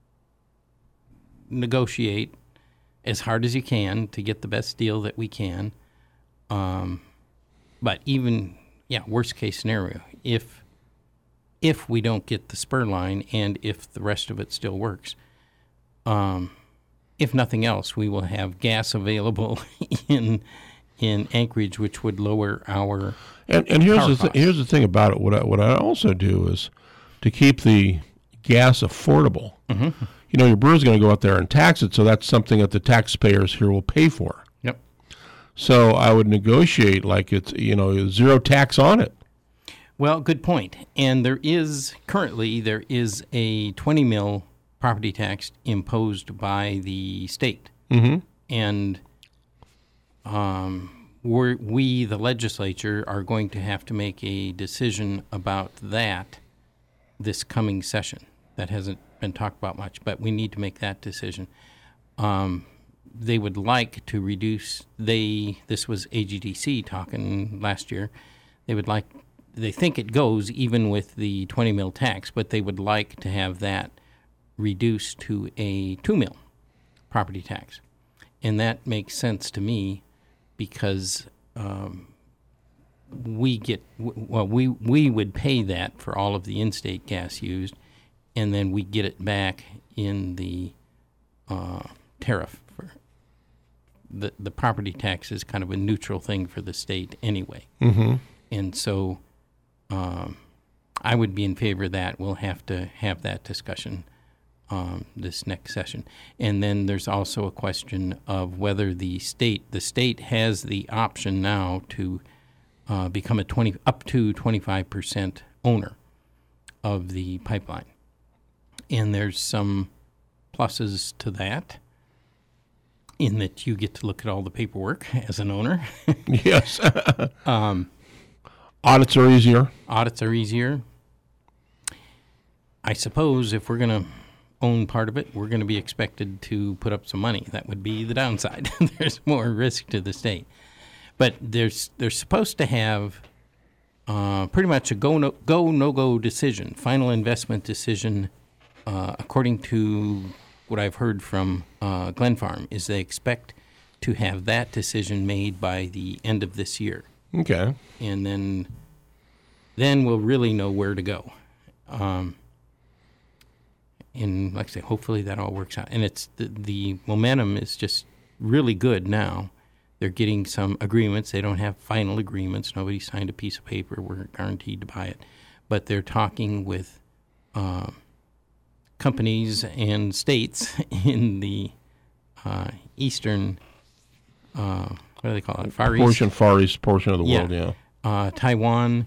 negotiate as hard as you can to get the best deal that we can. Um, but even, yeah, worst case scenario, if if we don't get the spur line and if the rest of it still works, um, if nothing else, we will have gas available in in Anchorage, which would lower our and and here's power the th- here's the thing about it. What I, what I also do is to keep the gas affordable. Mm-hmm. You know, your brewer's going to go out there and tax it, so that's something that the taxpayers here will pay for. Yep. So I would negotiate like it's, you know, zero tax on it. Well, good point. And there is, currently, there is a twenty mil property tax imposed by the state. Mm-hmm. And um, we're, we, the legislature, are going to have to make a decision about that this coming session. That hasn't been talked about much, but we need to make that decision. Um, they would like to reduce, they, this was A G D C talking last year, they would like, they think it goes even with the twenty mil tax, but they would like to have that reduced to a two mil property tax. And that makes sense to me because um, we get, well, we, we would pay that for all of the in-state gas used, and then we get it back in the uh, tariff. For the the property tax is kind of a neutral thing for the state anyway. Mm-hmm. And so um, I would be in favor of that. We'll have to have that discussion um, this next session. And then there's also a question of whether the state, the state has the option now to uh, become a twenty up to twenty-five percent owner of the pipeline. And there's some pluses to that in that you get to look at all the paperwork as an owner. Yes. um, audits are easier. Audits are easier. I suppose if we're going to own part of it, we're going to be expected to put up some money. That would be the downside. There's more risk to the state. But there's they're supposed to have uh, pretty much a go, no, go, no-go decision, final investment decision. Uh, according to what I've heard from uh, Glen Farm, is they expect to have that decision made by the end of this year. Okay. And then then we'll really know where to go. Um, and like I say, hopefully that all works out. And it's the, the momentum is just really good now. They're getting some agreements. They don't have final agreements. Nobody signed a piece of paper. We're guaranteed to buy it. But they're talking with Uh, companies and states in the uh, eastern, uh, what do they call it? Far portion, East? Far East portion of the yeah. world, yeah. Uh, Taiwan,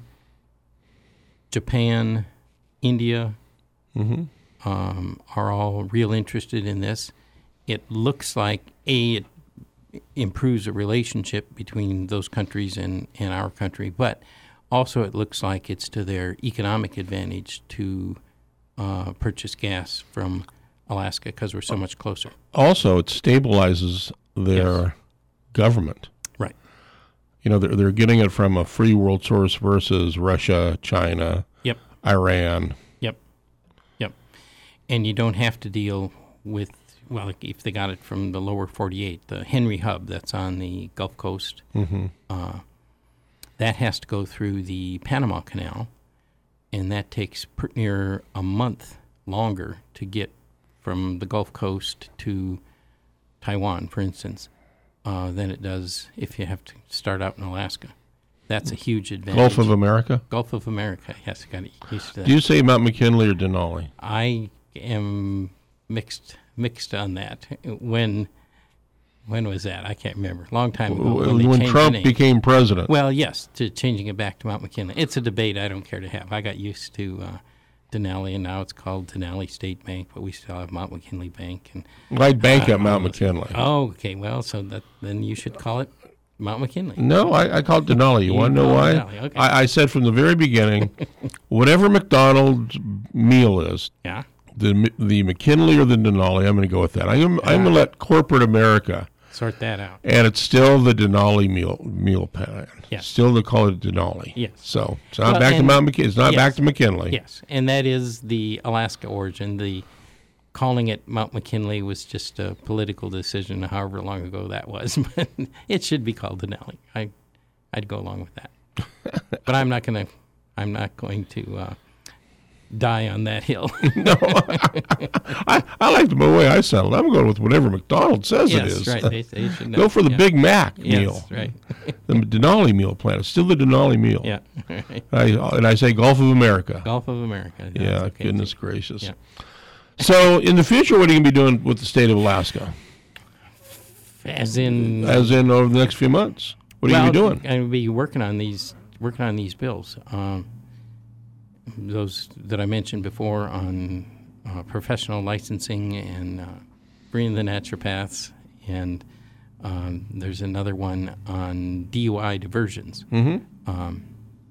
Japan, India mm-hmm. um, are all real interested in this. It looks like, A, it improves the relationship between those countries and, and our country, but also it looks like it's to their economic advantage to Uh, purchase gas from Alaska because we're so much closer. Also, it stabilizes their yes. government. Right. You know, they're, they're getting it from a free world source versus Russia, China, yep. Iran. Yep. Yep. And you don't have to deal with, well, if they got it from the lower forty-eight, the Henry Hub that's on the Gulf Coast, mm-hmm. uh, that has to go through the Panama Canal. And that takes per, near a month longer to get from the Gulf Coast to Taiwan, for instance, uh, than it does if you have to start out in Alaska. That's a huge advantage. Gulf of America? Gulf of America, yes. Got used to that. Do you say Mount McKinley or Denali? I am mixed mixed on that. When when was that? I can't remember. Long time ago. When, when, when they Trump the name. became president. Well, yes, to changing it back to Mount McKinley. It's a debate I don't care to have. I got used to uh, Denali, and now it's called Denali State Bank, but we still have Mount McKinley Bank. And I bank uh, at Mount McKinley. Oh, okay. Well, so that then you should call it Mount McKinley. No, I, I call it Denali. You, You want to know call why? it Denali, okay. I, I said from the very beginning, whatever McDonald's meal is, yeah. the the McKinley or the Denali, I'm going to go with that. I'm, I'm going to let corporate America sort that out. And it's still the Denali meal meal plan. Yes. Still they call it Denali. Yes. So it's not Well, back to and- Mount McKinley. It's not yes. back to McKinley. Yes, and that is the Alaska origin. The calling it Mount McKinley was just a political decision, however long ago that was. But it should be called Denali. I, I'd go along with that. But I'm not going to. I'm not going to uh, die on that hill. No, I, I like the way I settled. I'm going with whatever McDonald's says Yes, it is. right. They- they should know. Go for the Yeah. Big Mac Yes, meal. right. The Denali meal plan. It's still the Denali meal. Yeah. Right. I, and I say Gulf of America. Gulf of America. That's Yeah, okay, goodness too. gracious. Yeah. So in the future, what are you going to be doing with the state of Alaska? As in, As in over the next few months? What are well, you going to be doing? I'll be working on these, working on these bills. Um, those that I mentioned before on uh, professional licensing and uh, bringing the naturopaths, and um, there's another one on D U I diversions. Mhm. Um,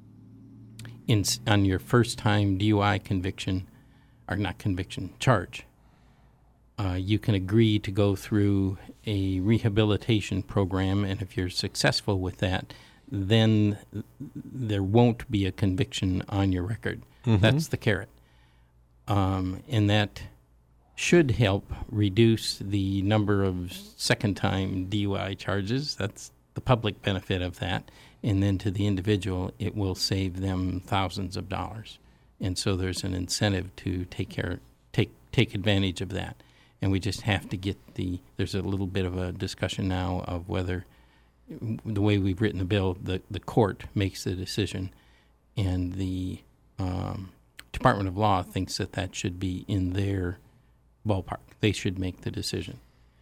in s- on your first time D U I conviction, or not conviction, charge, uh, you can agree to go through a rehabilitation program, and if you're successful with that, then there won't be a conviction on your record. Mhm. That's the carrot. Um, and that should help reduce the number of second-time D U I charges. That's the public benefit of that. And then to the individual, it will save them thousands of dollars. And so there's an incentive to take care, take take advantage of that. And we just have to get the, there's a little bit of a discussion now of whether, the way we've written the bill, the, the court makes the decision, and the um, Department of Law thinks that that should be in their ballpark. They should make the decision.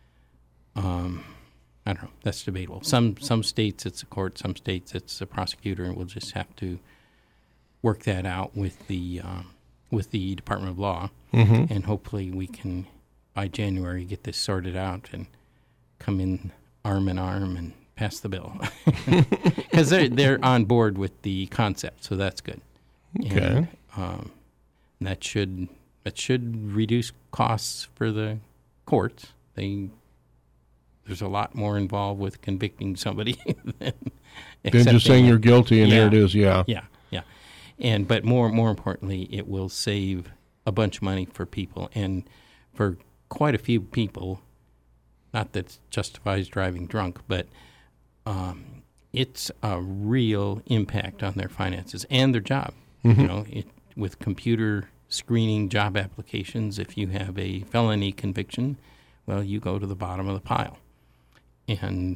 Um, I don't know. That's debatable. Some some states it's a court, some states it's a prosecutor, and we'll just have to work that out with the um, with the Department of Law, Mhm. and hopefully we can by January get this sorted out and come in arm in arm and pass the bill, because they're they're on board with the concept, so that's good. Okay. And, um, that should that should reduce costs for the courts. They there's a lot more involved with convicting somebody than Than just accepting saying it. you're guilty and there it is, yeah. Yeah, yeah. And but more more importantly, it will save a bunch of money for people, and for quite a few people. Not that it justifies driving drunk, but um, it's a real impact on their finances and their job. Mhm. You know, it, with computer screening job applications, if you have a felony conviction, well, you go to the bottom of the pile, and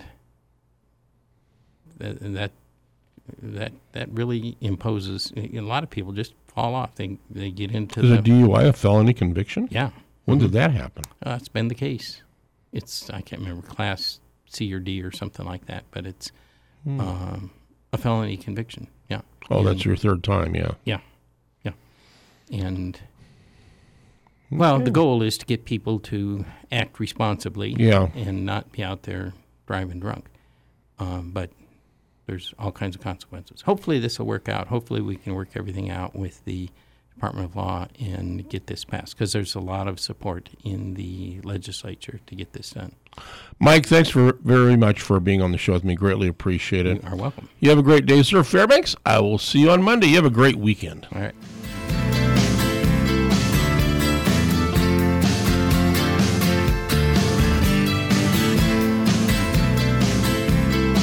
that that that, that really imposes. A lot of people just fall off. They they get into Is the a D U I a felony conviction? Yeah. When did Mhm. that happen? Uh, it's been the case. It's I can't remember, class C or D or something like that, but it's Hmm. um, a felony conviction. Yeah. Oh, And- that's your third time, yeah. Yeah, yeah, and well, the goal is to get people to act responsibly. Yeah. And not be out there driving drunk. Um, but there's all kinds of consequences. Hopefully, this will work out. Hopefully, we can work everything out with the Department of Law and get this passed, because there's a lot of support in the legislature to get this done. Mike, thanks for very much for being on the show with me. Greatly appreciate it. You are welcome. You have a great day, sir. Fairbanks, I will see you on Monday. You have a great weekend. All right.